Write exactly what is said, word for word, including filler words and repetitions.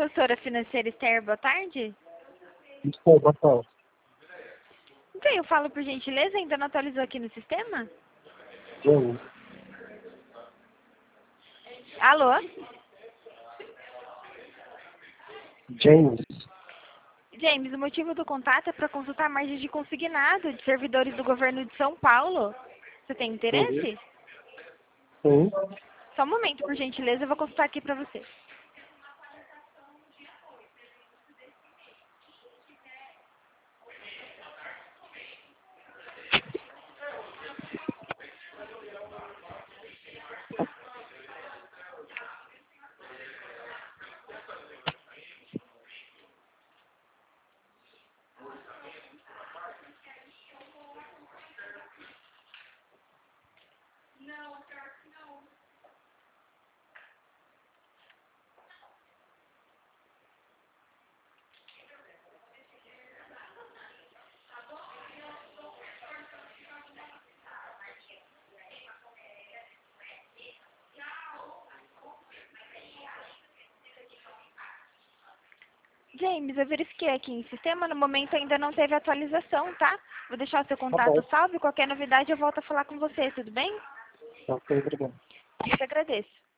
Consultora Financeira Esther, boa tarde. Desculpa, boa tarde. Então, eu falo por gentileza, ainda não atualizou aqui no sistema? James. Alô? James. James, o motivo do contato é para consultar a margem de consignado de servidores do governo de São Paulo. Você tem interesse? Sim. Só um momento, por gentileza, eu vou consultar aqui para você. James, eu verifiquei aqui em sistema, no momento ainda não teve atualização, tá? Vou deixar o seu Tá contato bom. salvo e qualquer novidade eu volto a falar com você, tudo bem? Ok, obrigado. Eu que agradeço.